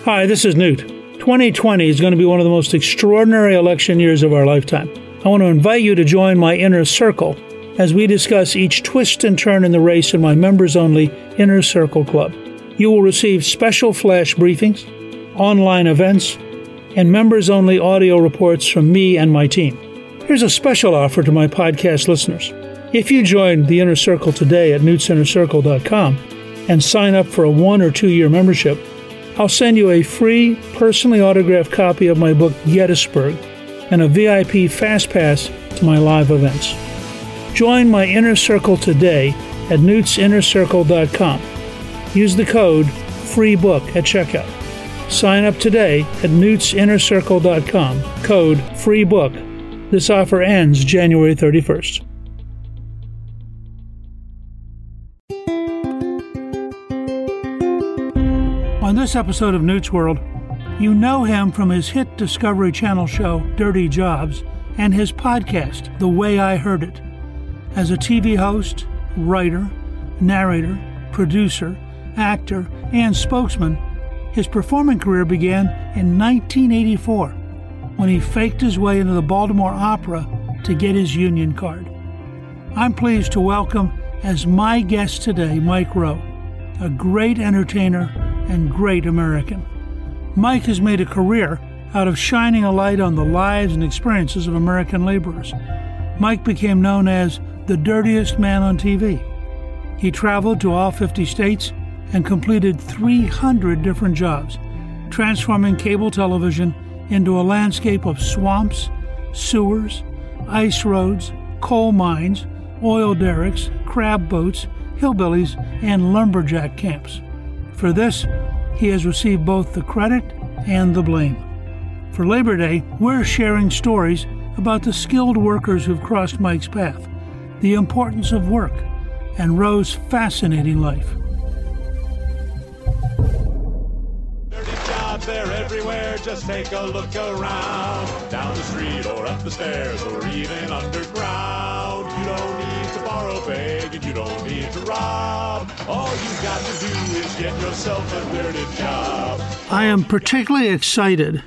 Hi, this is Newt. 2020 is going to be one of the most extraordinary election years of our lifetime. I want to invite you to join my Inner Circle as we discuss each twist and turn in the race in my members-only Inner Circle Club. You will receive special flash briefings, online events, and members-only audio reports from me and my team. Here's a special offer to my podcast listeners. If you join the Inner Circle today at newtsinnercircle.com and sign up for a 1 or 2 year membership, I'll send you a free, personally autographed copy of my book, Gettysburg, and a VIP Fast Pass to my live events. Join my Inner Circle today at newtsinnercircle.com. Use the code FREEBOOK at checkout. Sign up today at newtsinnercircle.com, code FREEBOOK. This offer ends January 31st. On this episode of Newt's World, you know him from his hit Discovery Channel show, Dirty Jobs, and his podcast, The Way I Heard It. As a TV host, writer, narrator, producer, actor, and spokesman, his performing career began in 1984 when he faked his way into the Baltimore Opera to get his union card. I'm pleased to welcome as my guest today Mike Rowe, a great entertainer and great American. Mike has made a career out of shining a light on the lives and experiences of American laborers. Mike became known as the dirtiest man on TV. He traveled to all 50 states and completed 300 different jobs, transforming cable television into a landscape of swamps, sewers, ice roads, coal mines, oil derricks, crab boats, hillbillies, and lumberjack camps. For this, he has received both the credit and the blame. For Labor Day, we're sharing stories about the skilled workers who've crossed Mike's path, the importance of work, and Rowe's fascinating life. Dirty jobs, they're everywhere, just take a look around. Down the street or up the stairs or even underground. You don't need to borrow, beg, and you don't need to rob. All you got to do is get yourself a dirty job. I am particularly excited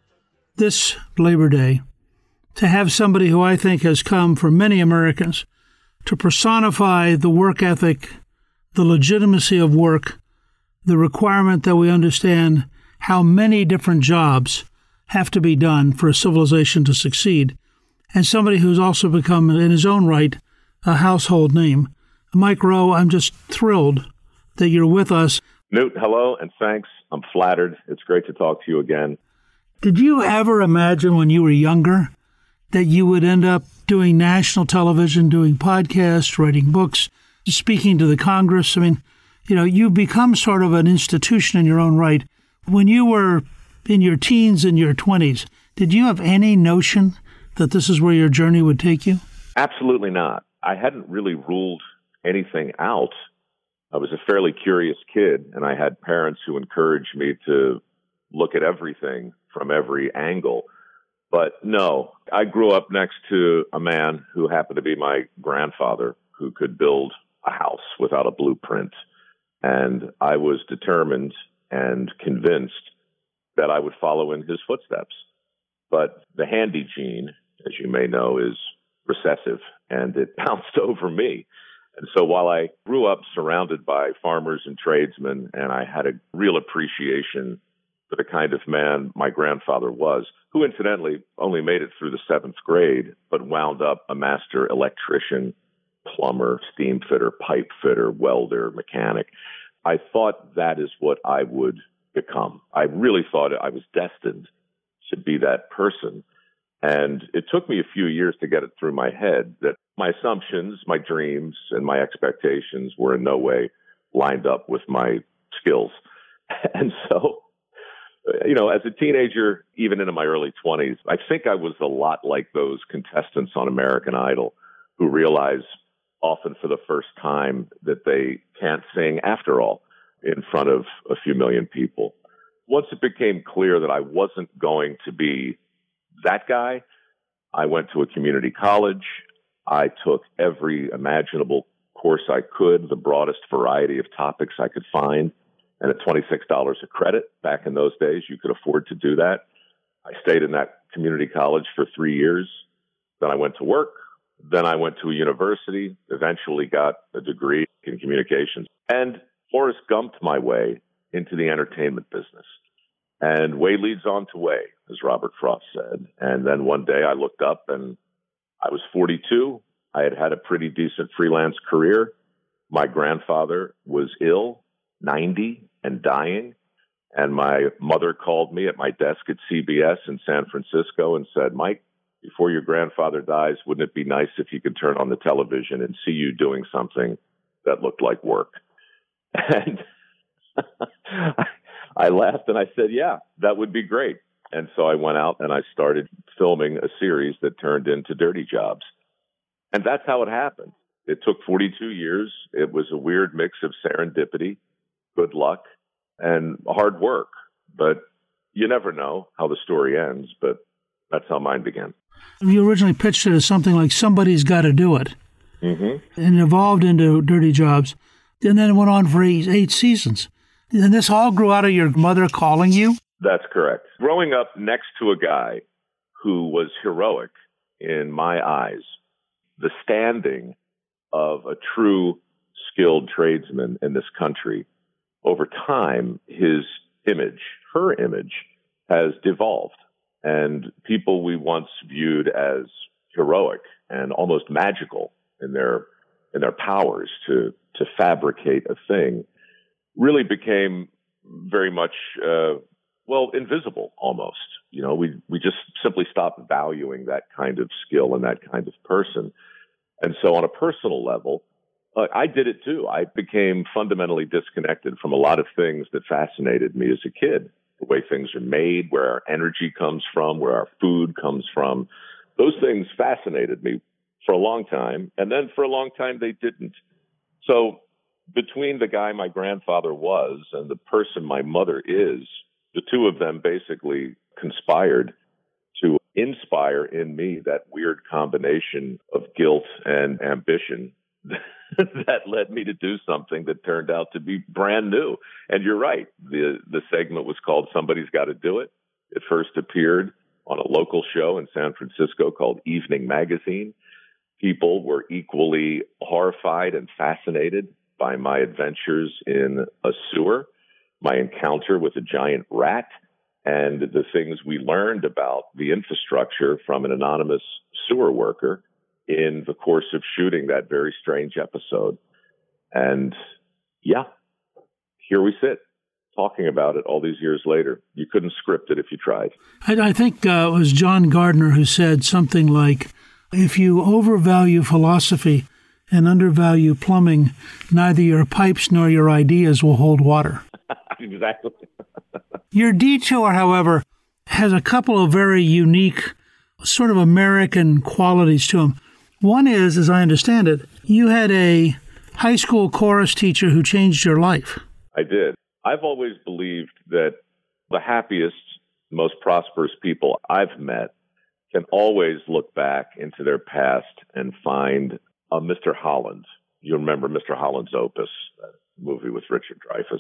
this Labor Day to have somebody who I think has come for many Americans to personify the work ethic, the legitimacy of work, the requirement that we understand how many different jobs have to be done for a civilization to succeed, and somebody who's also become, in his own right, a household name. Mike Rowe, I'm just thrilled that you're with us. Newt, hello, and thanks. I'm flattered. It's great to talk to you again. Did you ever imagine when you were younger that you would end up doing national television, doing podcasts, writing books, speaking to the Congress? I mean, you've become sort of an institution in your own right. When you were in your teens and your 20s, did you have any notion that this is where your journey would take you? Absolutely not. I hadn't really ruled anything out. I was a fairly curious kid, and I had parents who encouraged me to look at everything from every angle. But no, I grew up next to a man who happened to be my grandfather, who could build a house without a blueprint. And I was determined and convinced that I would follow in his footsteps. But the handy gene, as you may know, is recessive, and it bounced over me. And so while I grew up surrounded by farmers and tradesmen, and I had a real appreciation for the kind of man my grandfather was, who incidentally only made it through the 7th grade, but wound up a master electrician, plumber, steam fitter, pipe fitter, welder, mechanic, I thought that is what I would become. I really thought I was destined to be that person. And it took me a few years to get it through my head that my assumptions, my dreams, and my expectations were in no way lined up with my skills. And so, as a teenager, even into my early 20s, I think I was a lot like those contestants on American Idol who realize often for the first time that they can't sing after all in front of a few million people. Once it became clear that I wasn't going to be that guy, I went to a community college. I took every imaginable course I could, the broadest variety of topics I could find. And at $26 a credit back in those days, you could afford to do that. I stayed in that community college for 3 years. Then I went to work. Then I went to a university, eventually got a degree in communications, and Forrest Gumped my way into the entertainment business. And way leads on to way, as Robert Frost said. And then one day I looked up and I was 42. I had had a pretty decent freelance career. My grandfather was ill, 90 and dying. And my mother called me at my desk at CBS in San Francisco and said, Mike, before your grandfather dies, wouldn't it be nice if you could turn on the television and see you doing something that looked like work? And I laughed and I said, yeah, that would be great. And so I went out and I started filming a series that turned into Dirty Jobs. And that's how it happened. It took 42 years. It was a weird mix of serendipity, good luck, and hard work. But you never know how the story ends, but that's how mine began. You originally pitched it as something like Somebody's Got to Do It. Mm-hmm. And evolved into Dirty Jobs. And then it went on for eight seasons. And this all grew out of your mother calling you? That's correct. Growing up next to a guy who was heroic in my eyes, the standing of a true skilled tradesman in this country, over time, his image, her image, has devolved. And people we once viewed as heroic and almost magical in their powers to fabricate a thing really became very much, invisible almost. You know, we just simply stopped valuing that kind of skill and that kind of person. And so on a personal level, I did it too. I became fundamentally disconnected from a lot of things that fascinated me as a kid. The way things are made, where our energy comes from, where our food comes from. Those things fascinated me for a long time. And then for a long time, they didn't. So between the guy my grandfather was and the person my mother is, the two of them basically conspired to inspire in me that weird combination of guilt and ambition that led me to do something that turned out to be brand new. And you're right. The segment was called Somebody's Got to Do It. It first appeared on a local show in San Francisco called Evening Magazine. People were equally horrified and fascinated by my adventures in a sewer, my encounter with a giant rat, and the things we learned about the infrastructure from an anonymous sewer worker in the course of shooting that very strange episode. And yeah, here we sit talking about it all these years later. You couldn't script it if you tried. I think it was John Gardner who said something like, if you overvalue philosophy and undervalue plumbing, neither your pipes nor your ideas will hold water. Exactly. Your detour, however, has a couple of very unique sort of American qualities to them. One is, as I understand it, you had a high school chorus teacher who changed your life. I did. I've always believed that the happiest, most prosperous people I've met can always look back into their past and find a Mr. Holland. You remember Mr. Holland's Opus, that movie with Richard Dreyfuss.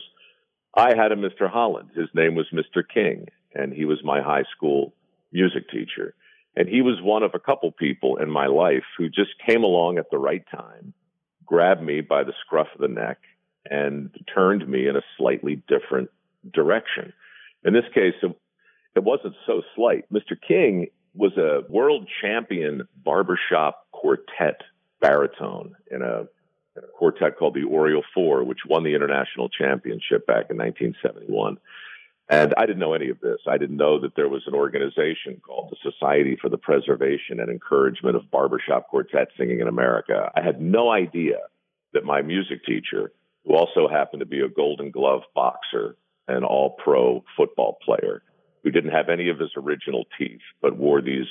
I had a Mr. Holland. His name was Mr. King, and he was my high school music teacher. And he was one of a couple people in my life who just came along at the right time, grabbed me by the scruff of the neck, and turned me in a slightly different direction. In this case, it wasn't so slight. Mr. King was a world champion barbershop quartet baritone in a quartet called the Oriole Four, which won the international championship back in 1971. And I didn't know any of this. I didn't know that there was an organization called the Society for the Preservation and Encouragement of Barbershop Quartet Singing in America. I had no idea that my music teacher, who also happened to be a Golden Glove boxer and all-pro football player, who didn't have any of his original teeth, but wore these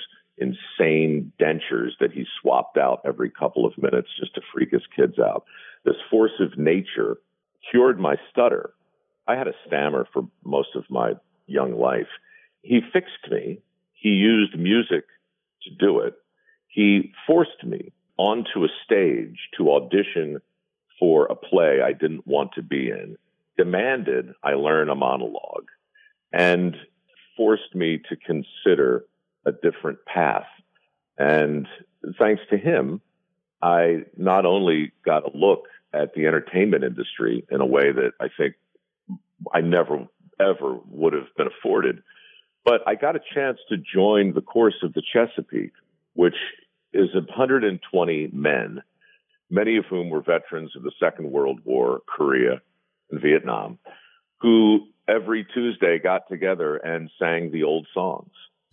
insane dentures that he swapped out every couple of minutes just to freak his kids out. This force of nature cured my stutter. I had a stammer for most of my young life. He fixed me. He used music to do it. He forced me onto a stage to audition for a play I didn't want to be in. demanded I learn a monologue and forced me to consider a different path. And thanks to him, I not only got a look at the entertainment industry in a way that I think I never, ever would have been afforded, but I got a chance to join the chorus of the Chesapeake, which is 120 men, many of whom were veterans of the Second World War, Korea, and Vietnam, who every Tuesday got together and sang the old songs.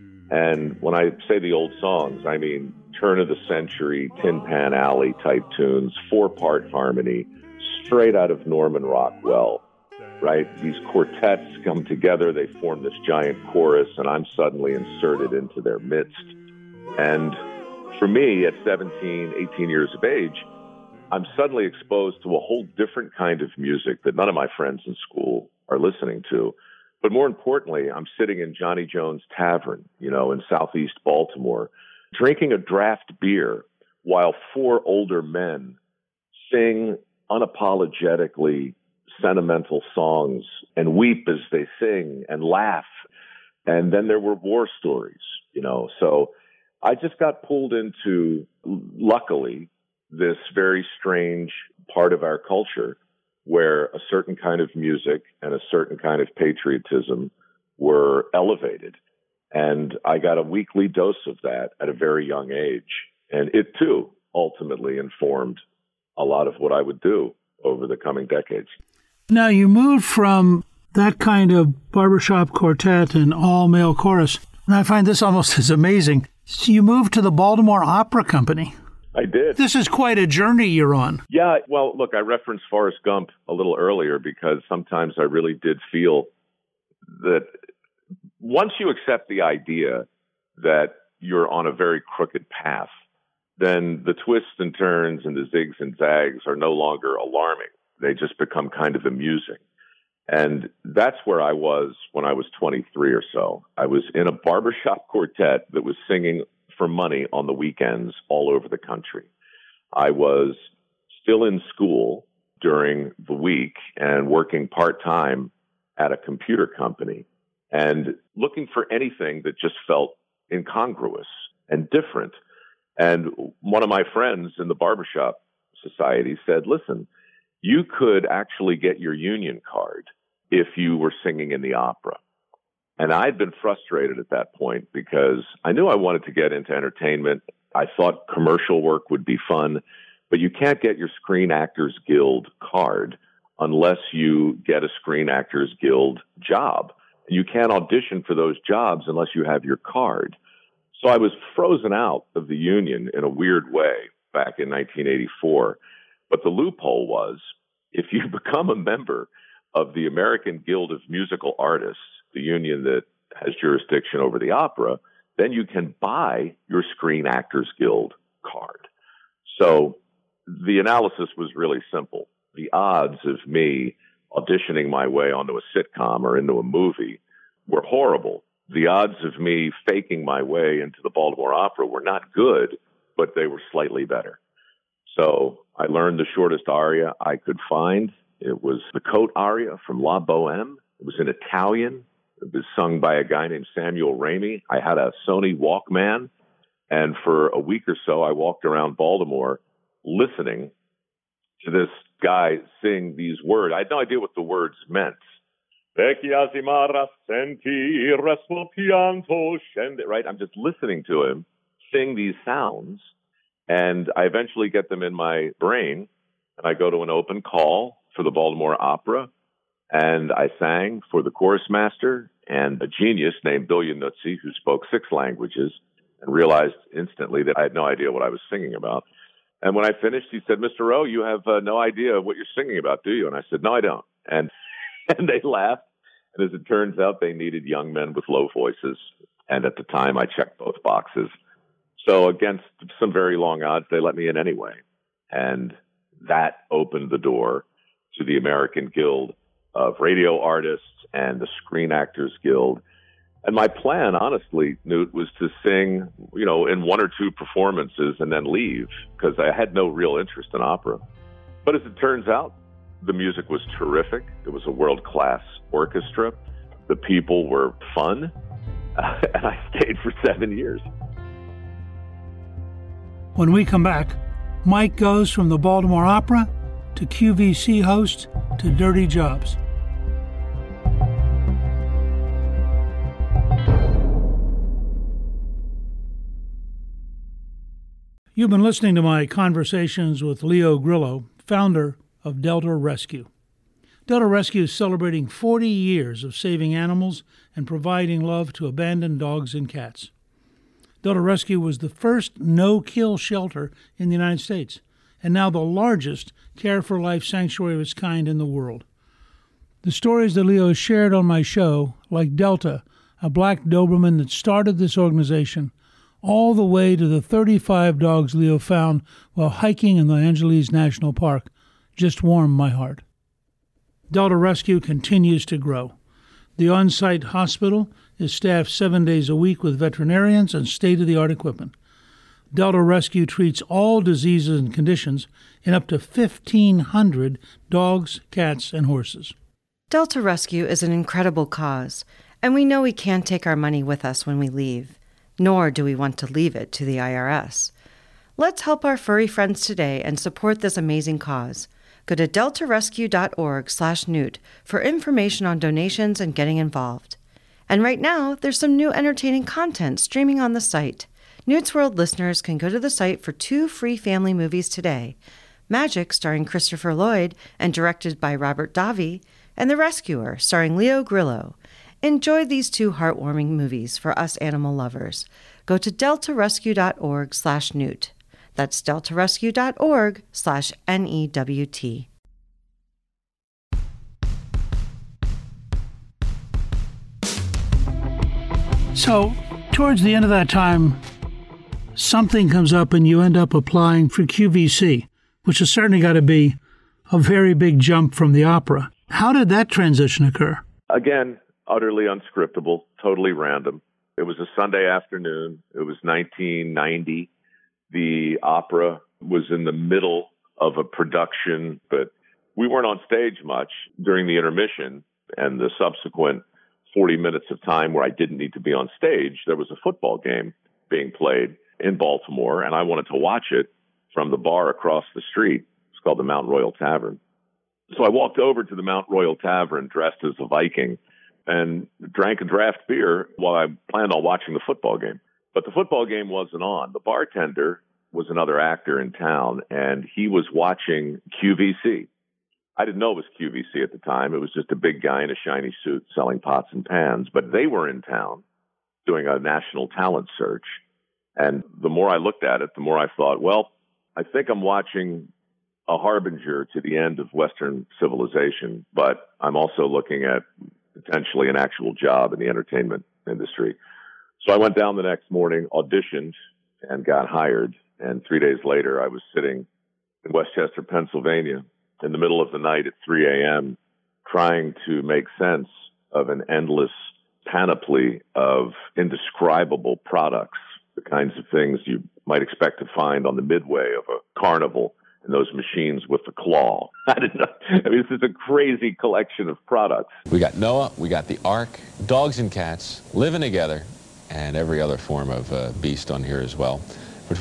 And when I say the old songs, I mean turn of the century, Tin Pan Alley type tunes, 4-part harmony, straight out of Norman Rockwell, right? These quartets come together, they form this giant chorus, and I'm suddenly inserted into their midst. And for me, at 17, 18 years of age, I'm suddenly exposed to a whole different kind of music that none of my friends in school are listening to. But more importantly, I'm sitting in Johnny Jones Tavern, in Southeast Baltimore, drinking a draft beer while 4 older men sing unapologetically sentimental songs and weep as they sing and laugh. And then there were war stories, So I just got pulled into, luckily, this very strange part of our culture where a certain kind of music and a certain kind of patriotism were elevated. And I got a weekly dose of that at a very young age. And it, too, ultimately informed a lot of what I would do over the coming decades. Now, you moved from that kind of barbershop quartet and all-male chorus, and I find this almost as amazing. So you moved to the Baltimore Opera Company. I did. This is quite a journey you're on. Yeah, well, look, I referenced Forrest Gump a little earlier because sometimes I really did feel that once you accept the idea that you're on a very crooked path, then the twists and turns and the zigs and zags are no longer alarming. They just become kind of amusing. And that's where I was when I was 23 or so. I was in a barbershop quartet that was singing for money on the weekends all over the country. I was still in school during the week and working part-time at a computer company and looking for anything that just felt incongruous and different. And one of my friends in the barbershop society said, listen, you could actually get your union card if you were singing in the opera. And I'd been frustrated at that point because I knew I wanted to get into entertainment. I thought commercial work would be fun, but you can't get your Screen Actors Guild card unless you get a Screen Actors Guild job. You can't audition for those jobs unless you have your card. So I was frozen out of the union in a weird way back in 1984. But the loophole was, if you become a member of the American Guild of Musical Artists, the union that has jurisdiction over the opera, then you can buy your Screen Actors Guild card. So the analysis was really simple. The odds of me auditioning my way onto a sitcom or into a movie were horrible. The odds of me faking my way into the Baltimore Opera were not good, but they were slightly better. So I learned the shortest aria I could find. It was the Cote aria from La Boheme. It was in Italian. It was sung by a guy named Samuel Ramey. I had a Sony Walkman, and for a week or so, I walked around Baltimore listening to this guy sing these words. I had no idea what the words meant. Right? I'm just listening to him sing these sounds, and I eventually get them in my brain, and I go to an open call for the Baltimore Opera, and I sang for the chorus master and a genius named Bill Yanuzzi, who spoke 6 languages, and realized instantly that I had no idea what I was singing about. And when I finished, he said, Mr. Rowe, you have no idea what you're singing about, do you? And I said, no, I don't. And they laughed. And as it turns out, they needed young men with low voices. And at the time, I checked both boxes. So against some very long odds, they let me in anyway. And that opened the door to the American Guild of Radio Artists and the Screen Actors Guild. And my plan, honestly, Newt, was to sing, in 1 or 2 performances and then leave, because I had no real interest in opera. But as it turns out, The music was terrific. It was a world-class orchestra. The people were fun. And I stayed for 7 years. When we come back, Mike goes from the Baltimore Opera to QVC host to dirty jobs. You've been listening to my conversations with Leo Grillo, founder of Delta Rescue. Delta Rescue is celebrating 40 years of saving animals and providing love to abandoned dogs and cats. Delta Rescue was the first no-kill shelter in the United States, and now the largest Care for Life sanctuary of its kind in the world. The stories that Leo has shared on my show, like Delta, a black Doberman that started this organization, all the way to the 35 dogs Leo found while hiking in the Angeles National Park, just warmed my heart. Delta Rescue continues to grow. The on-site hospital is staffed 7 days a week with veterinarians and state-of-the-art equipment. Delta Rescue treats all diseases and conditions in up to 1,500 dogs, cats, and horses. Delta Rescue is an incredible cause, and we know we can't take our money with us when we leave, nor do we want to leave it to the IRS. Let's help our furry friends today and support this amazing cause. Go to deltarescue.org/newt for information on donations and getting involved. And right now, there's some new entertaining content streaming on the site. Newt's World listeners can go to the site for 2 free family movies today: Magic, starring Christopher Lloyd and directed by Robert Davi, and The Rescuer, starring Leo Grillo. Enjoy these 2 heartwarming movies for us animal lovers. Go to deltarescue.org/newt. That's deltarescue.org/NEWT. So, towards the end of that time, something comes up and you end up applying for QVC, which has certainly got to be a very big jump from the opera. How did that transition occur? Again, utterly unscriptable, totally random. It was a Sunday afternoon. It was 1990. The opera was in the middle of a production, but we weren't on stage much during the intermission and the subsequent 40 minutes of time where I didn't need to be on stage. There was a football game being played in Baltimore, and I wanted to watch it from the bar across the street. It's called the Mount Royal Tavern. So I walked over to the Mount Royal Tavern dressed as a Viking and drank a draft beer while I planned on watching the football game. But the football game wasn't on. The bartender was another actor in town, and he was watching QVC. I didn't know it was QVC at the time. It was just a big guy in a shiny suit selling pots and pans. But they were in town doing a national talent search. And the more I looked at it, the more I thought, well, I think I'm watching a harbinger to the end of Western civilization, but I'm also looking at potentially an actual job in the entertainment industry. So I went down the next morning, auditioned, and got hired. And 3 days later, I was sitting in Westchester, Pennsylvania, in the middle of the night at 3 a.m., trying to make sense of an endless panoply of indescribable products, the kinds of things you might expect to find on the midway of a carnival, and those machines with the claw. I didn't know. I mean, this is a crazy collection of products. We got Noah, we got the Ark, dogs and cats living together, and every other form of beast on here as well. For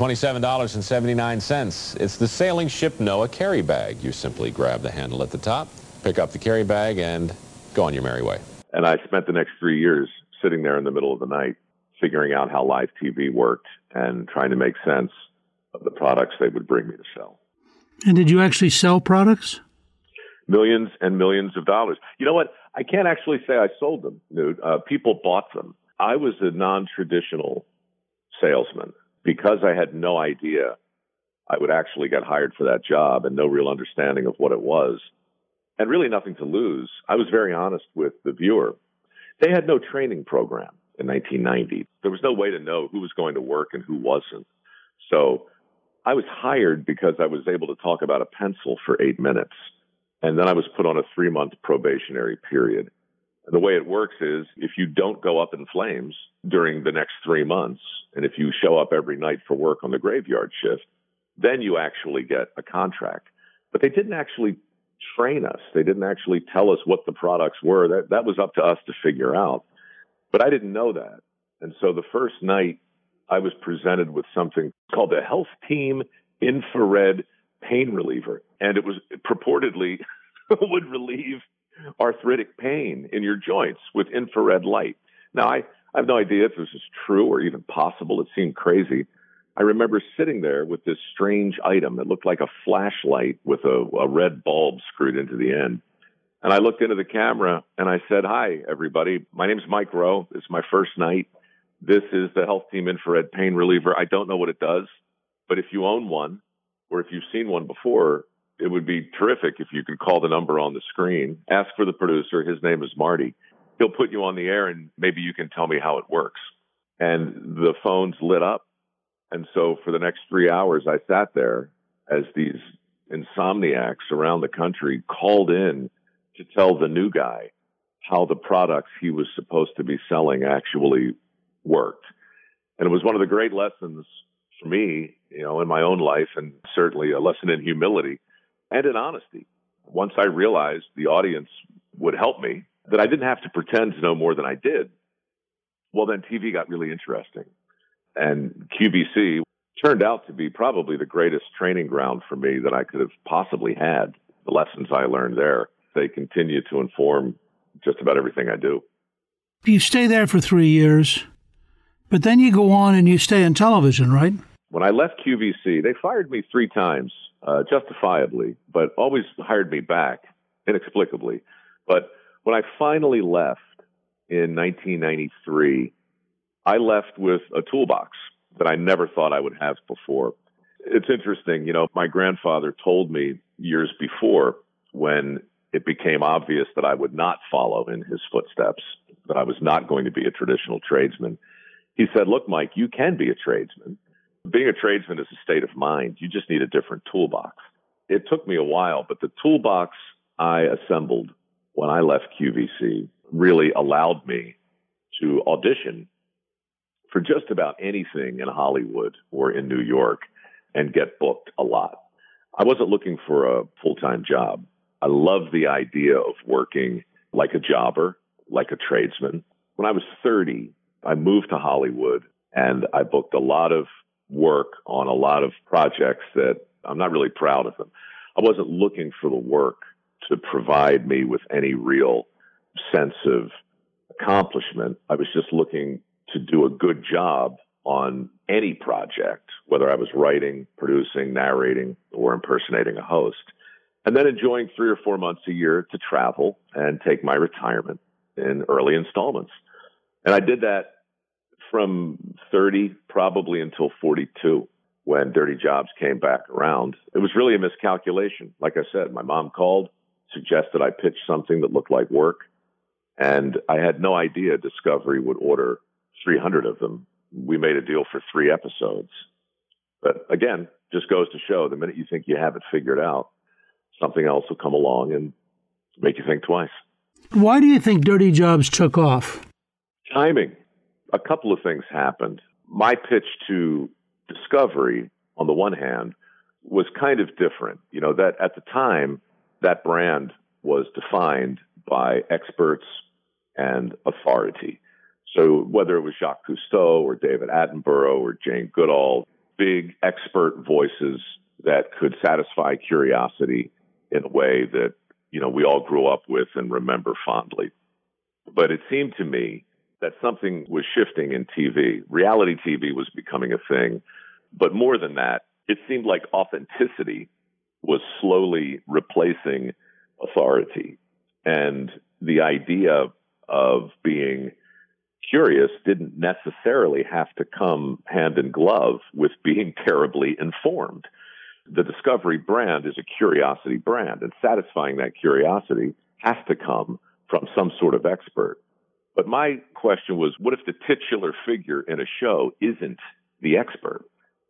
$27.79, it's the sailing ship Noah carry bag. You simply grab the handle at the top, pick up the carry bag, and go on your merry way. And I spent the next 3 years sitting there in the middle of the night, figuring out how live TV worked and trying to make sense of the products they would bring me to sell. And did you actually sell products? Millions and millions of dollars. You know what? I can't actually say I sold them, Newt. People bought them. I was a non-traditional salesman because I had no idea I would actually get hired for that job and no real understanding of what it was and really nothing to lose. I was very honest with the viewer. They had no training program in 1990. There was no way to know who was going to work and who wasn't. So I was hired because I was able to talk about a pencil for 8 minutes. And then I was put on a 3-month probationary period. And the way it works is if you don't go up in flames during the next 3 months, and if you show up every night for work on the graveyard shift, then you actually get a contract. But they didn't actually train us. They didn't actually tell us what the products were. That was up to us to figure out. But I didn't know that. And so the first night I was presented with something called the Health Team Infrared Pain Reliever. And it was purportedly would relieve arthritic pain in your joints with infrared light. Now, I have no idea if this is true or even possible. It seemed crazy. I remember sitting there with this strange item that looked like a flashlight with a red bulb screwed into the end. And I looked into the camera and I said, "Hi, everybody. My name's Mike Rowe. It's my first night. This is the Health Team Infrared Pain Reliever. I don't know what it does, but if you own one or if you've seen one before, it would be terrific if you could call the number on the screen. Ask for the producer. His name is Marty. He'll put you on the air and maybe you can tell me how it works." And the phones lit up. And so for the next 3 hours, I sat there as these insomniacs around the country called in to tell the new guy how the products he was supposed to be selling actually worked. And it was one of the great lessons for me, in my own life, and certainly a lesson in humility and in honesty. Once I realized the audience would help me, that I didn't have to pretend to know more than I did, well, then TV got really interesting. And QVC turned out to be probably the greatest training ground for me that I could have possibly had. The lessons I learned there, they continue to inform just about everything I do. You stay there for 3 years, but then you go on and you stay in television, right? When I left QVC, they fired me 3 times, justifiably, but always hired me back inexplicably. But when I finally left in 1993, I left with a toolbox that I never thought I would have before. It's interesting, my grandfather told me years before, when it became obvious that I would not follow in his footsteps, that I was not going to be a traditional tradesman. He said, "Look, Mike, you can be a tradesman. Being a tradesman is a state of mind. You just need a different toolbox." It took me a while, but the toolbox I assembled when I left QVC really allowed me to audition for just about anything in Hollywood or in New York and get booked a lot. I wasn't looking for a full-time job. I loved the idea of working like a jobber, like a tradesman. When I was 30, I moved to Hollywood and I booked a lot of work on a lot of projects that I'm not really proud of them. I wasn't looking for the work to provide me with any real sense of accomplishment. I was just looking to do a good job on any project, whether I was writing, producing, narrating, or impersonating a host, and then enjoying 3 or 4 months a year to travel and take my retirement in early installments. And I did that from 30 probably until 42 when Dirty Jobs came back around. It was really a miscalculation. Like I said, my mom called, suggested I pitch something that looked like work, and I had no idea Discovery would order 300 of them. We made a deal for 3 episodes. But again, just goes to show the minute you think you have it figured out, something else will come along and make you think twice. Why do you think Dirty Jobs took off? Timing. A couple of things happened. My pitch to Discovery, on the one hand, was kind of different. That at the time, that brand was defined by experts and authority. So whether it was Jacques Cousteau or David Attenborough or Jane Goodall, big expert voices that could satisfy curiosity in a way that, we all grew up with and remember fondly. But it seemed to me that something was shifting in TV. Reality TV was becoming a thing. But more than that, it seemed like authenticity was slowly replacing authority. And the idea of being curious didn't necessarily have to come hand in glove with being terribly informed. The Discovery brand is a curiosity brand, and satisfying that curiosity has to come from some sort of expert. But my question was, what if the titular figure in a show isn't the expert?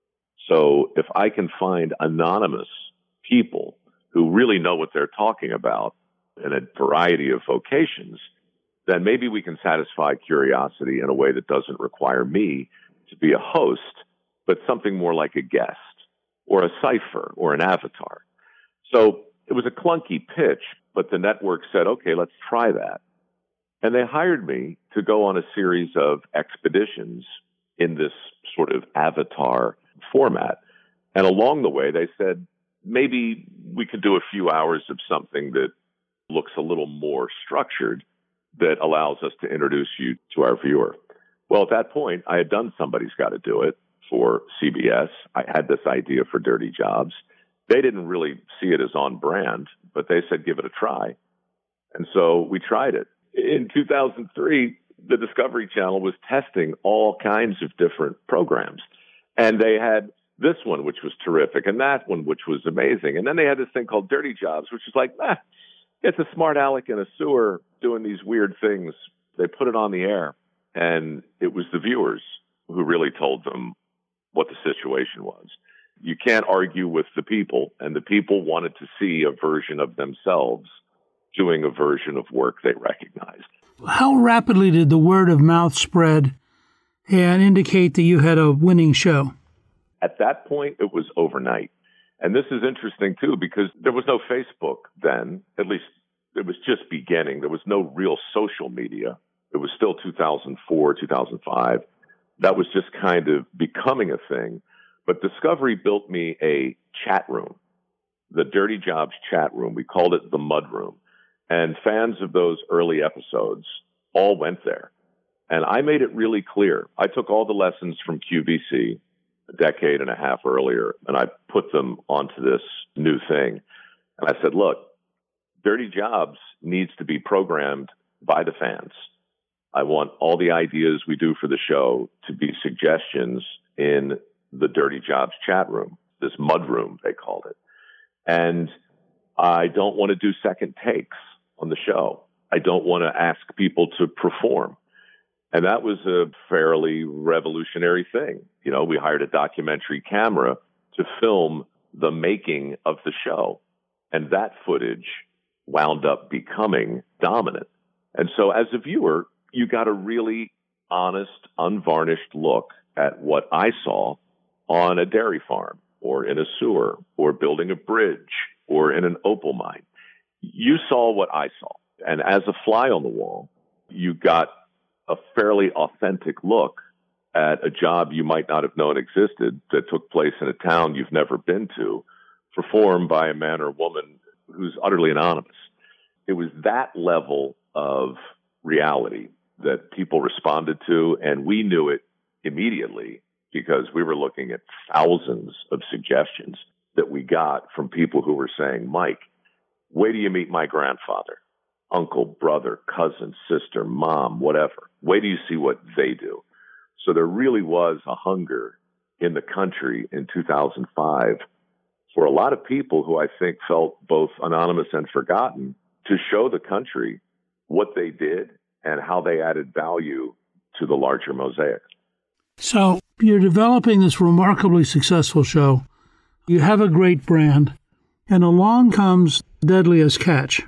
So if I can find anonymous people who really know what they're talking about in a variety of vocations, then maybe we can satisfy curiosity in a way that doesn't require me to be a host, but something more like a guest or a cipher or an avatar. So It was a clunky pitch, but the network said, okay, let's try that. And they hired me to go on a series of expeditions in this sort of avatar format. And along the way, they said, maybe we could do a few hours of something that looks a little more structured, that allows us to introduce you to our viewer. Well, at that point, I had done Somebody's Got to Do It for CBS. I had this idea for Dirty Jobs. They didn't really see it as on brand, but they said, give it a try. And so we tried it. In 2003, the Discovery Channel was testing all kinds of different programs. And they had this one, which was terrific, and that one, which was amazing. And then they had this thing called Dirty Jobs, which is like, it's a smart aleck in a sewer doing these weird things. They put it on the air, and it was the viewers who really told them what the situation was. You can't argue with the people, and the people wanted to see a version of themselves doing a version of work they recognized. How rapidly did the word of mouth spread and indicate that you had a winning show? At that point, it was overnight. And this is interesting, too, because there was no Facebook then. At least it was just beginning. There was no real social media. It was still 2004, 2005. That was just kind of becoming a thing. But Discovery built me a chat room, the Dirty Jobs chat room. We called it the Mud Room. And fans of those early episodes all went there. And I made it really clear. I took all the lessons from QVC a decade and a half earlier, and I put them onto this new thing. And I said, look, Dirty Jobs needs to be programmed by the fans. I want all the ideas we do for the show to be suggestions in the Dirty Jobs chat room, this mud room, they called it. And I don't want to do second takes on the show. I don't want to ask people to perform. And that was a fairly revolutionary thing. You know, we hired a documentary camera to film the making of the show. And that footage wound up becoming dominant. And so as a viewer, you got a really honest, unvarnished look at what I saw on a dairy farm or in a sewer or building a bridge or in an opal mine. You saw what I saw. And as a fly on the wall, you got a fairly authentic look at a job you might not have known existed that took place in a town you've never been to, performed by a man or woman who's utterly anonymous. It was that level of reality that people responded to, and we knew it immediately because we were looking at thousands of suggestions that we got from people who were saying, Mike, wait till you meet my grandfather, uncle, brother, cousin, sister, mom, whatever. Wait till you see what they do. So there really was a hunger in the country in 2005 for a lot of people who I think felt both anonymous and forgotten to show the country what they did and how they added value to the larger mosaic. So you're developing this remarkably successful show. You have a great brand, and along comes Deadliest Catch.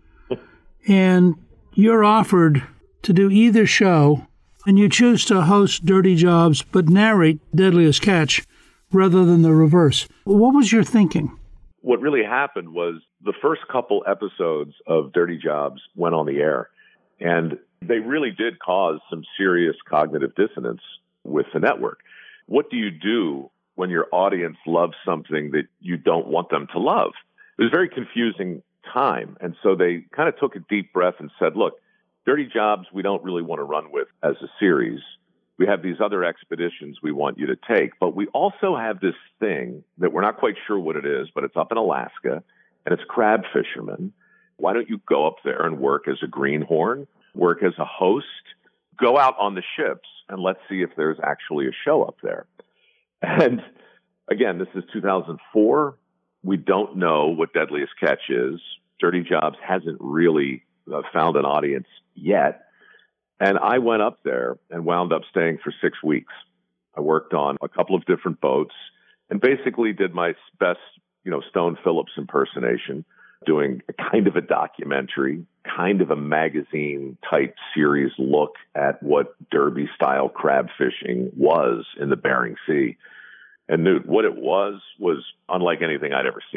And you're offered to do either show, and you choose to host Dirty Jobs but narrate Deadliest Catch rather than the reverse. What was your thinking? What really happened was the first couple episodes of Dirty Jobs went on the air, and they really did cause some serious cognitive dissonance with the network. What do you do when your audience loves something that you don't want them to love? It was a very confusing time. And so they kind of took a deep breath and said, look, Dirty Jobs, we don't really want to run with as a series. We have these other expeditions we want you to take, but we also have this thing that we're not quite sure what it is, but it's up in Alaska and it's crab fishermen. Why don't you go up there and work as a greenhorn, work as a host, go out on the ships and let's see if there's actually a show up there. And again, this is 2004. We don't know what Deadliest Catch is. Dirty Jobs hasn't really found an audience yet. And I went up there and wound up staying for 6 weeks. I worked on a couple of different boats and basically did my best, Stone Phillips impersonation, doing a kind of a documentary, kind of a magazine-type series look at what derby-style crab fishing was in the Bering Sea. And what it was unlike anything I'd ever seen.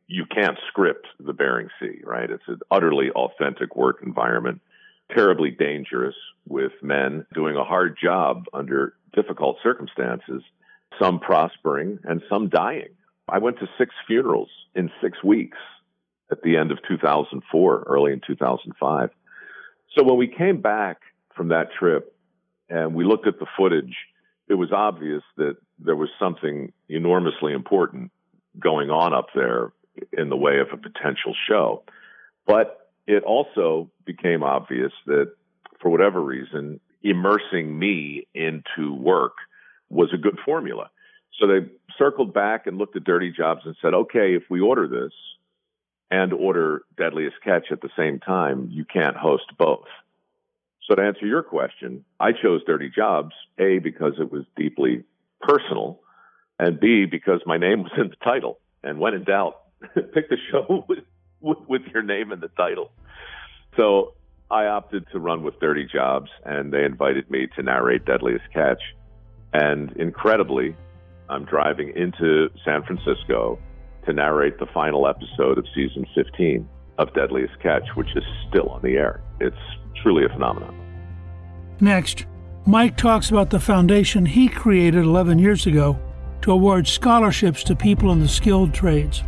you can't script the Bering Sea, right? It's an utterly authentic work environment, terribly dangerous, with men doing a hard job under difficult circumstances, some prospering and some dying. I went to 6 funerals in 6 weeks at the end of 2004, early in 2005. So when we came back from that trip and we looked at the footage, it was obvious that there was something enormously important going on up there in the way of a potential show. But it also became obvious that, for whatever reason, immersing me into work was a good formula. So they circled back and looked at Dirty Jobs and said, okay, if we order this and order Deadliest Catch at the same time, you can't host both. So to answer your question, I chose Dirty Jobs, A, because it was deeply personal, and B, because my name was in the title. And when in doubt, pick the show with your name in the title. So I opted to run with Dirty Jobs, and they invited me to narrate Deadliest Catch. And incredibly, I'm driving into San Francisco to narrate the final episode of season 15 of Deadliest Catch, which is still on the air. It's truly a phenomenon. Next, Mike talks about the foundation he created 11 years ago to award scholarships to people in the skilled trades.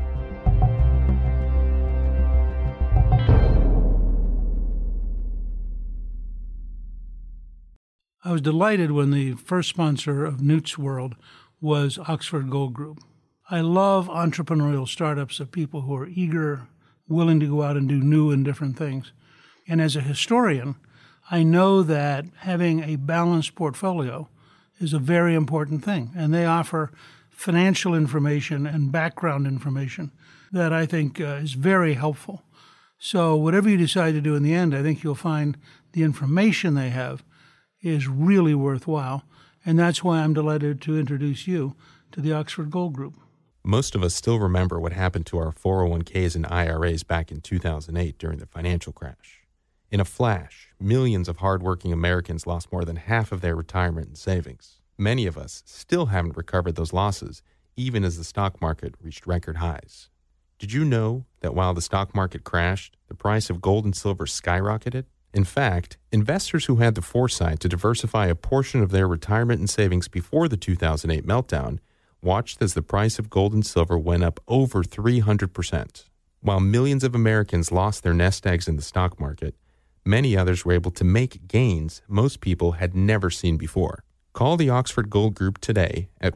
I was delighted when the first sponsor of Newt's World was Oxford Gold Group. I love entrepreneurial startups of people who are eager, willing to go out and do new and different things. And as a historian, I know that having a balanced portfolio is a very important thing. And they offer financial information and background information that I think is very helpful. So whatever you decide to do in the end, I think you'll find the information they have is really worthwhile. And that's why I'm delighted to introduce you to the Oxford Gold Group. Most of us still remember what happened to our 401ks and IRAs back in 2008 during the financial crash. In a flash, millions of hardworking Americans lost more than half of their retirement and savings. Many of us still haven't recovered those losses, even as the stock market reached record highs. Did you know that while the stock market crashed, the price of gold and silver skyrocketed? In fact, investors who had the foresight to diversify a portion of their retirement and savings before the 2008 meltdown watched as the price of gold and silver went up over 300%. While millions of Americans lost their nest eggs in the stock market, many others were able to make gains most people had never seen before. Call the Oxford Gold Group today at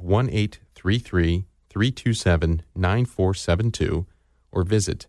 1-833-327-9472 or visit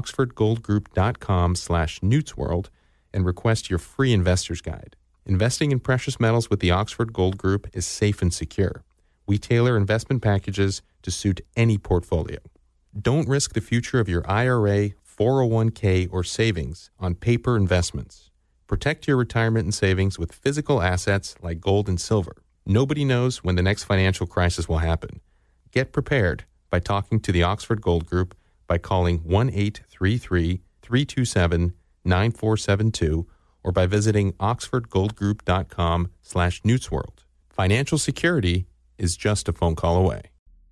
oxfordgoldgroup.com/newtsworld and request your free investor's guide. Investing in precious metals with the Oxford Gold Group is safe and secure. We tailor investment packages to suit any portfolio. Don't risk the future of your IRA, 401k, or savings on paper investments. Protect your retirement and savings with physical assets like gold and silver. Nobody knows when the next financial crisis will happen. Get prepared by talking to the Oxford Gold Group by calling 1-833-327-9472 or by visiting oxfordgoldgroup.com/newtsworld. Financial security is just a phone call away.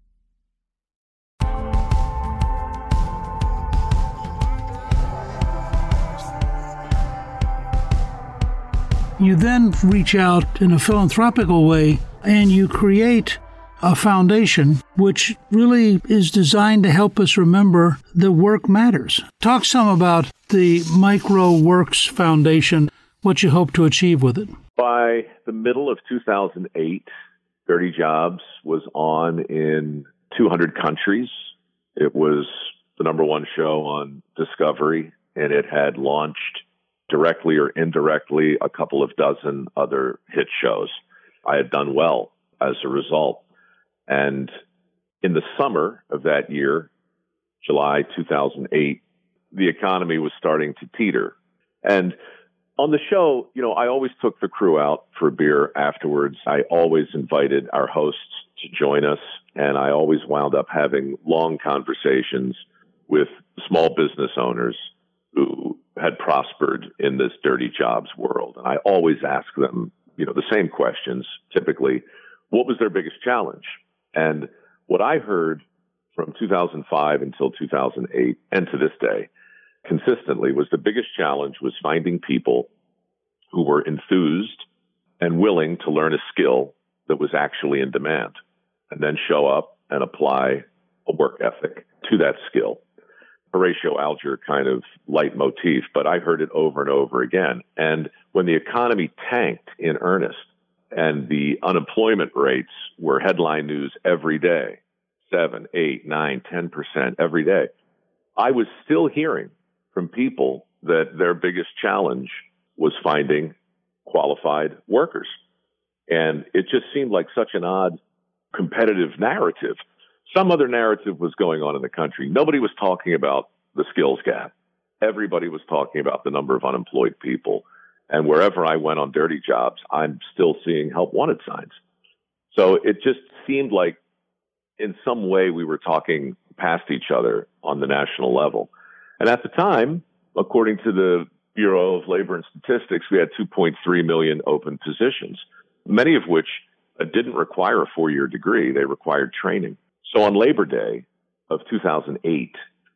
You then reach out in a philanthropical way and you create a foundation which really is designed to help us remember that work matters. Talk some about the Micro Works Foundation, what you hope to achieve with it. By the middle of 2008, Dirty Jobs was on in 200 countries. It was the #1 show on Discovery, and it had launched directly or indirectly a couple of dozen other hit shows. I had done well as a result. And in the summer of that year, July 2008, the economy was starting to teeter. And on the show, I always took the crew out for a beer afterwards. I always invited our hosts to join us, and I always wound up having long conversations with small business owners who had prospered in this Dirty Jobs world. And I always asked them, the same questions, typically, what was their biggest challenge? And what I heard from 2005 until 2008 and to this day consistently was the biggest challenge was finding people who were enthused and willing to learn a skill that was actually in demand and then show up and apply a work ethic to that skill. Horatio Alger kind of leitmotif, but I heard it over and over again. And when the economy tanked in earnest and the unemployment rates were headline news every day, 7, 8, 9, 10% every day, I was still hearing from people that their biggest challenge was finding qualified workers. And it just seemed like such an odd competitive narrative. Some other narrative was going on in the country. Nobody was talking about the skills gap. Everybody was talking about the number of unemployed people. And wherever I went on Dirty Jobs, I'm still seeing help wanted signs. So it just seemed like in some way we were talking past each other on the national level. And at the time, according to the Bureau of Labor and Statistics, we had 2.3 million open positions, many of which didn't require a 4-year degree. They required training. So on Labor Day of 2008,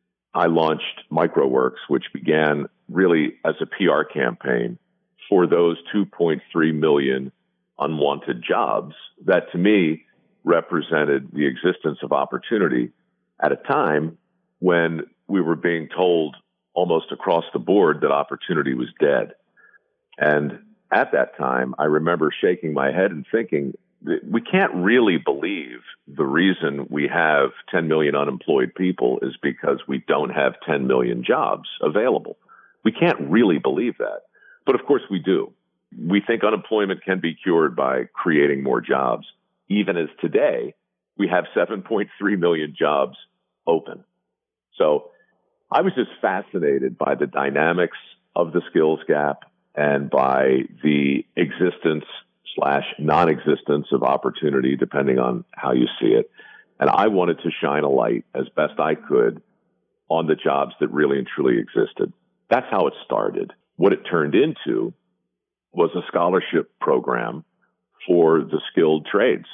I launched MicroWorks, which began really as a PR campaign for those 2.3 million unwanted jobs that to me represented the existence of opportunity at a time when we were being told almost across the board that opportunity was dead. And at that time, I remember shaking my head and thinking, we can't really believe the reason we have 10 million unemployed people is because we don't have 10 million jobs available. We can't really believe that. But of course we do. We think unemployment can be cured by creating more jobs. Even as today, we have 7.3 million jobs open. So I was just fascinated by the dynamics of the skills gap and by the existence/non-existence of opportunity, depending on how you see it. And I wanted to shine a light as best I could on the jobs that really and truly existed. That's how it started. What it turned into was a scholarship program for the skilled trades.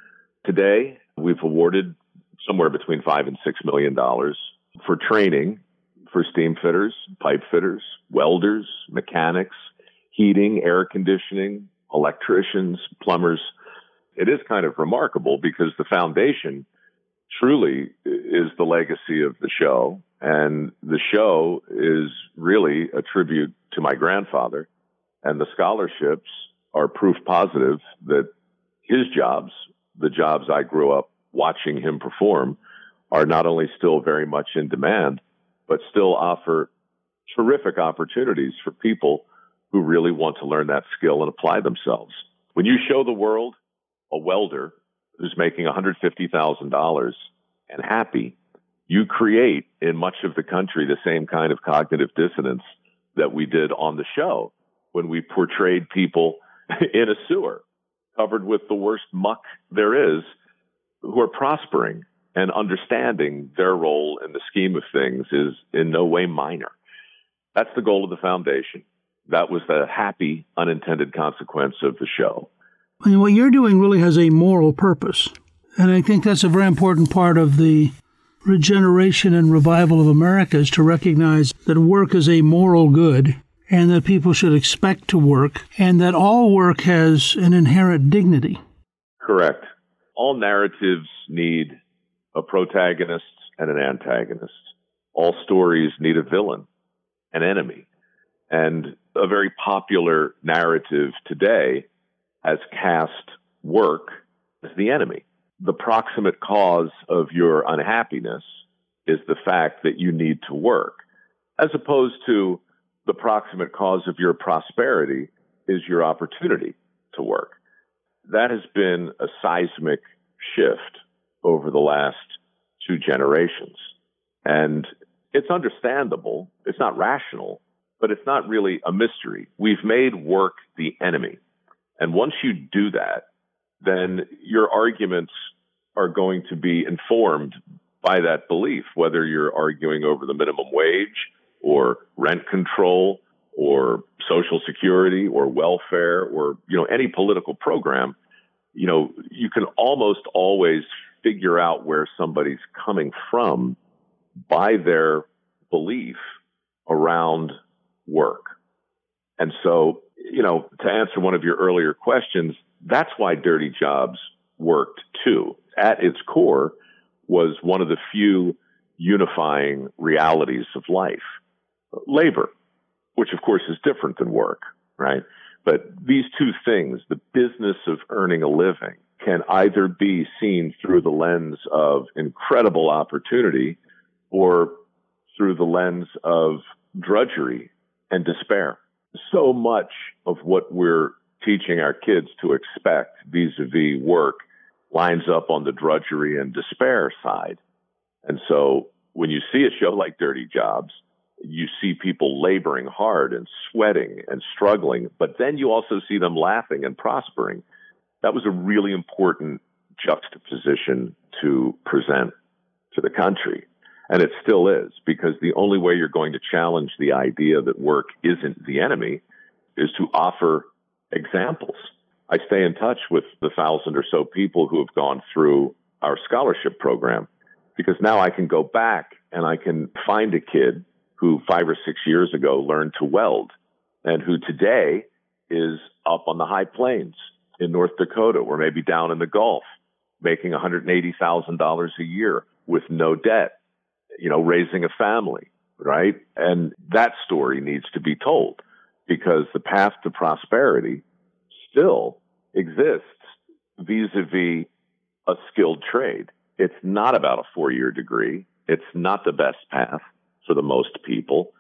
Today, we've awarded somewhere between $5 and $6 million for training for steam fitters, pipe fitters, welders, mechanics, heating, air conditioning, electricians, plumbers. It is kind of remarkable because the foundation truly is the legacy of the show. And the show is really a tribute to my grandfather. And the scholarships are proof positive that his jobs, the jobs I grew up watching him perform, are not only still very much in demand, but still offer terrific opportunities for people who really want to learn that skill and apply themselves. When you show the world a welder who's making $150,000 and happy, you create in much of the country the same kind of cognitive dissonance that we did on the show when we portrayed people in a sewer covered with the worst muck there is who are prospering and understanding their role in the scheme of things is in no way minor. That's the goal of the foundation. That was the happy, unintended consequence of the show. And what you're doing really has a moral purpose. And I think that's a very important part of the regeneration and revival of America is to recognize that work is a moral good and that people should expect to work and that all work has an inherent dignity. Correct. All narratives need a protagonist and an antagonist. All stories need a villain, an enemy. And a very popular narrative today has cast work as the enemy. The proximate cause of your unhappiness is the fact that you need to work, as opposed to the proximate cause of your prosperity is your opportunity to work. That has been a seismic shift over the last 2 generations. And it's understandable. It's not rational, but it's not really a mystery. We've made work the enemy. And once you do that, then your arguments are going to be informed by that belief, whether you're arguing over the minimum wage or rent control or Social Security or welfare or, any political program. You can almost always figure out where somebody's coming from by their belief around work. And so, to answer one of your earlier questions, that's why Dirty Jobs worked too. At its core was one of the few unifying realities of life. Labor, which of course is different than work, right? But these two things, the business of earning a living, can either be seen through the lens of incredible opportunity or through the lens of drudgery and despair. So much of what we're teaching our kids to expect vis-a-vis work lines up on the drudgery and despair side. And so when you see a show like Dirty Jobs, you see people laboring hard and sweating and struggling, but then you also see them laughing and prospering. That was a really important juxtaposition to present to the country. And it still is, because the only way you're going to challenge the idea that work isn't the enemy is to offer examples. I stay in touch with the 1,000 or so people who have gone through our scholarship program, because now I can go back and I can find a kid who 5 or 6 years ago learned to weld and who today is up on the high plains in North Dakota or maybe down in the Gulf making $180,000 a year with no debt, raising a family, right? And that story needs to be told, because the path to prosperity still exists vis-a-vis a skilled trade. It's not about a 4-year degree. It's not the best path for the most people.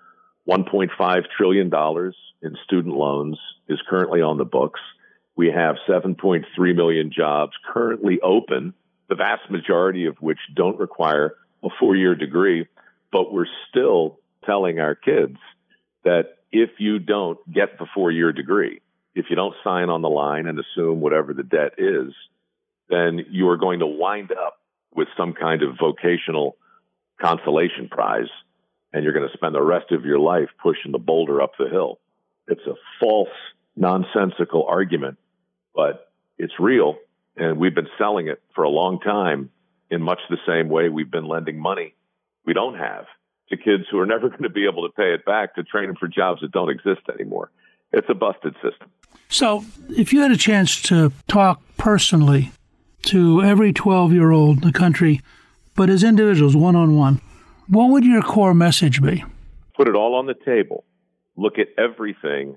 $1.5 trillion in student loans is currently on the books. We have 7.3 million jobs currently open, the vast majority of which don't require a 4-year degree. But we're still telling our kids that if you don't get the 4-year degree, if you don't sign on the line and assume whatever the debt is, then you are going to wind up with some kind of vocational consolation prize, and you're going to spend the rest of your life pushing the boulder up the hill. It's a false, nonsensical argument, but it's real, and we've been selling it for a long time in much the same way we've been lending money we don't have to kids who are never going to be able to pay it back to train them for jobs that don't exist anymore. It's a busted system. So if you had a chance to talk personally to every 12-year-old in the country, but as individuals, one-on-one, what would your core message be? Put it all on the table. Look at everything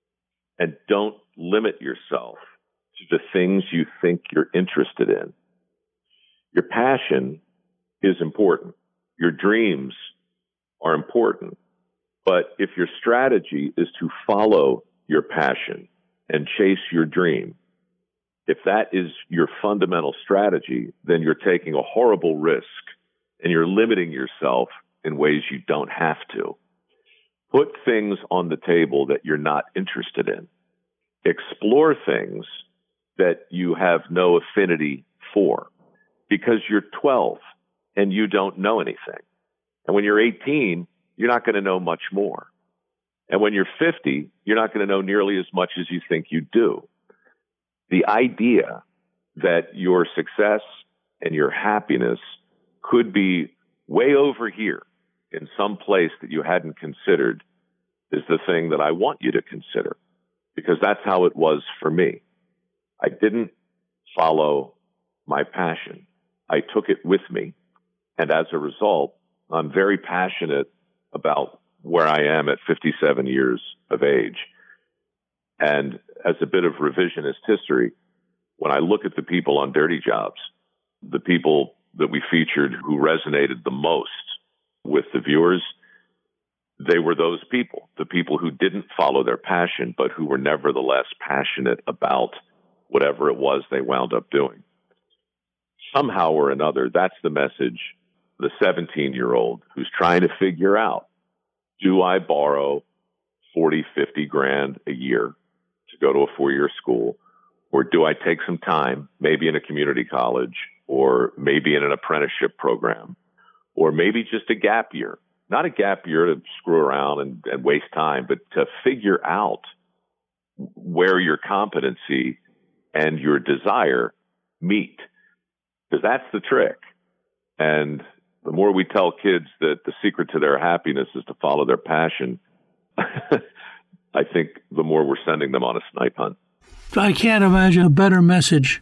and don't limit yourself to the things you think you're interested in. Your passion is important. Your dreams are important. But if your strategy is to follow your passion and chase your dream, if that is your fundamental strategy, then you're taking a horrible risk and you're limiting yourself in ways you don't have to. Put things on the table that you're not interested in. Explore things that you have no affinity for, because you're 12 and you don't know anything. And when you're 18, you're not going to know much more. And when you're 50, you're not going to know nearly as much as you think you do. The idea that your success and your happiness could be way over here in some place that you hadn't considered is the thing that I want you to consider, because that's how it was for me. I didn't follow my passion. I took it with me. And as a result, I'm very passionate about where I am at 57 years of age. And as a bit of revisionist history, when I look at the people on Dirty Jobs, the people that we featured who resonated the most with the viewers, they were those people, the people who didn't follow their passion, but who were nevertheless passionate about whatever it was they wound up doing. Somehow or another, that's the message the 17-year-old who's trying to figure out, do I borrow 40, 50 grand a year to go to a 4-year school, or do I take some time, maybe in a community college, or maybe in an apprenticeship program, or maybe just a gap year? Not a gap year to screw around and waste time, but to figure out where your competency and your desire meet. because that's the trick. And the more we tell kids that the secret to their happiness is to follow their passion, I think the more we're sending them on a snipe hunt. I can't imagine a better message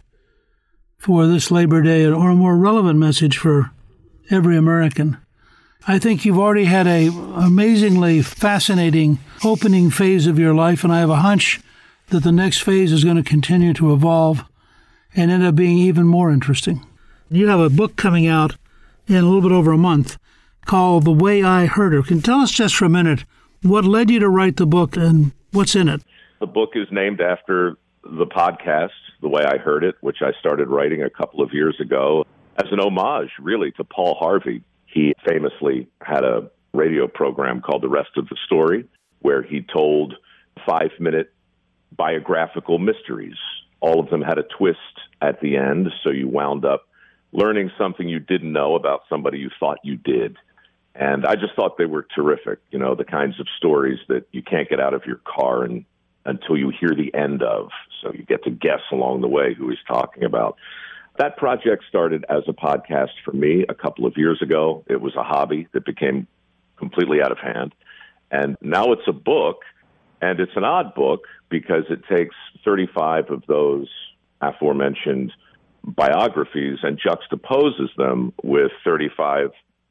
for this Labor Day, or a more relevant message for every American. I think you've already had a amazingly fascinating opening phase of your life, and I have a hunch that the next phase is going to continue to evolve and end up being even more interesting. You have a book coming out in a little bit over a month called The Way I Heard It. Can you tell us just for a minute what led you to write the book and what's in it? The book is named after the podcast, The Way I Heard It, which I started writing a couple of years ago as an homage, really, to Paul Harvey. He famously had a radio program called The Rest of the Story, where he told 5-minute biographical mysteries. All of them had a twist at the end, so you wound up learning something you didn't know about somebody you thought you did. And I just thought they were terrific, you know, the kinds of stories that you can't get out of your car until you hear the end of. So you get to guess along the way who he's talking about. That project started as a podcast for me a couple of years ago. It was a hobby that became completely out of hand. And now it's a book, and it's an odd book because it takes 35 of those aforementioned biographies and juxtaposes them with 35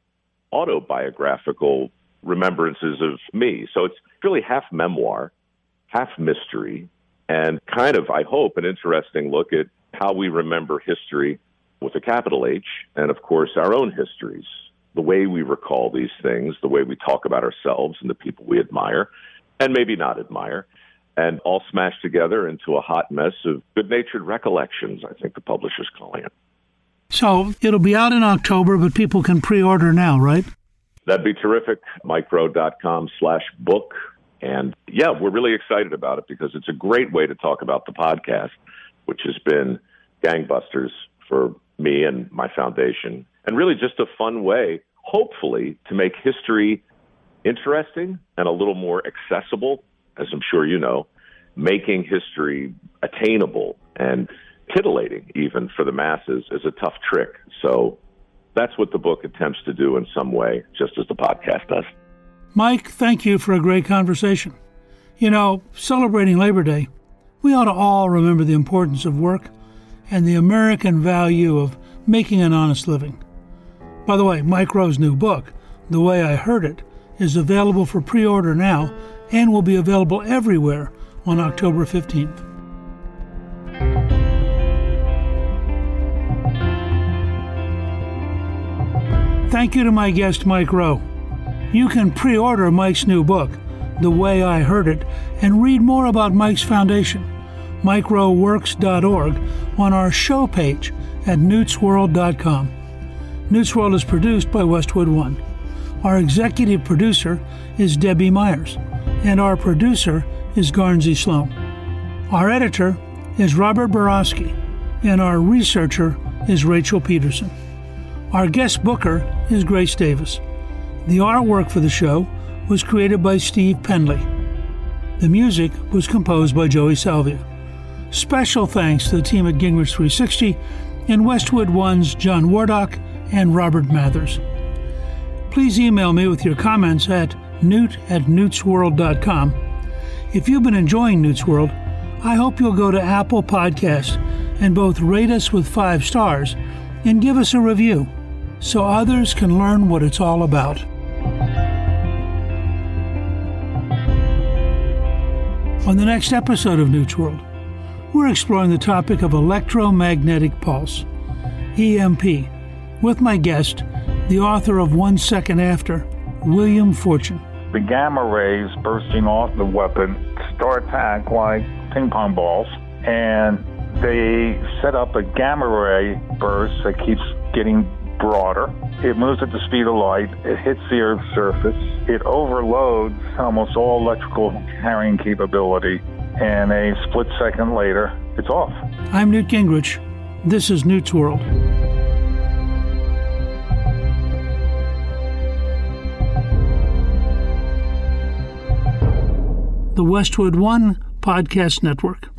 autobiographical remembrances of me. So it's really half memoir, half mystery, and kind of, I hope, an interesting look at how we remember history with a capital H, and of course our own histories, the way we recall these things, the way we talk about ourselves and the people we admire, and maybe not admire, and all smashed together into a hot mess of good-natured recollections, I think the publisher's calling it. So it'll be out in October, but people can pre-order now, right? That'd be terrific. MikeRowe.com/book. And yeah, we're really excited about it because it's a great way to talk about the podcast, which has been gangbusters for me and my foundation, and really just a fun way, hopefully, to make history interesting and a little more accessible, as I'm sure you know, making history attainable and titillating even for the masses is a tough trick. So that's what the book attempts to do in some way, just as the podcast does. Mike, thank you for a great conversation. You know, celebrating Labor Day, we ought to all remember the importance of work and the American value of making an honest living. By the way, Mike Rowe's new book, The Way I Heard It, is available for pre-order now and will be available everywhere on October 15th. Thank you to my guest, Mike Rowe. You can pre-order Mike's new book, The Way I Heard It, and read more about Mike's foundation, MikeRoweWorks.org, on our show page at newtsworld.com. Newt's World is produced by Westwood One. Our executive producer is Debbie Myers, and our producer is Garnsey Sloan. Our editor is Robert Borowski, and our researcher is Rachel Peterson. Our guest booker is Grace Davis. The artwork for the show was created by Steve Penley. The music was composed by Joey Salvia. Special thanks to the team at Gingrich 360 and Westwood One's John Wardock and Robert Mathers. Please email me with your comments at newt@newtsworld.com. If you've been enjoying Newt's World, I hope you'll go to Apple Podcasts and both rate us with 5 stars and give us a review so others can learn what it's all about. On the next episode of Newt's World, we're exploring the topic of electromagnetic pulse, EMP, with my guest, the author of 1 Second After, William Fortune. The gamma rays bursting off the weapon start to act like ping pong balls, and they set up a gamma ray burst that keeps getting broader. It moves at the speed of light. It hits the Earth's surface. It overloads almost all electrical carrying capability, and a split second later, it's off. I'm Newt Gingrich. This is Newt's World. The Westwood One Podcast Network.